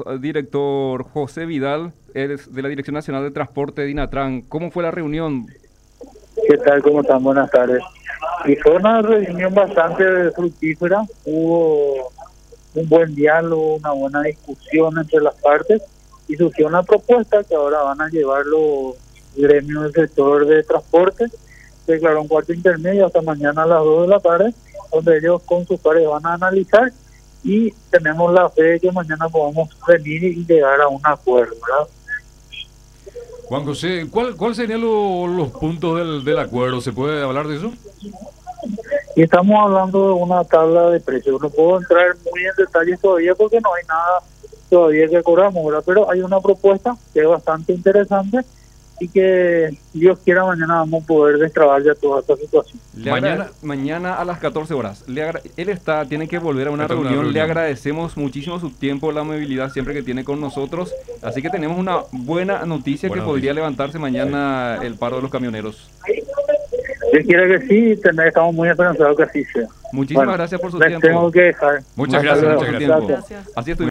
director José Vidal, es de la Dirección Nacional de Transporte de Dinatran. ¿Cómo fue la reunión? ¿Qué tal? ¿Cómo están? Buenas tardes. Y fue una reunión bastante fructífera. Hubo un buen diálogo, una buena discusión entre las partes y surgió una propuesta que ahora van a llevar los gremios del sector de transporte. Se declaró un cuarto intermedio hasta mañana a las 2 de la tarde, donde ellos con sus pares van a analizar y tenemos la fe de que mañana podamos venir y llegar a un acuerdo, ¿verdad? Juan José, ¿cuál serían los puntos del acuerdo? ¿Se puede hablar de eso? Y estamos hablando de una tabla de precios. No puedo entrar muy en detalles todavía porque no hay nada todavía que acordamos, ¿verdad? Pero hay una propuesta que es bastante interesante y que Dios quiera mañana vamos a poder destrabar ya toda esta situación. Mañana a las 14 horas. Él tiene que volver a una reunión. Le agradecemos muchísimo su tiempo, la amabilidad siempre que tiene con nosotros. Así que tenemos una buena noticia que podría levantarse mañana el paro de los camioneros. Dios quiera que sí, estamos muy esperanzados que así sea. Muchísimas gracias por su tiempo. Tengo que dejar. Muchas gracias. Así estuvimos.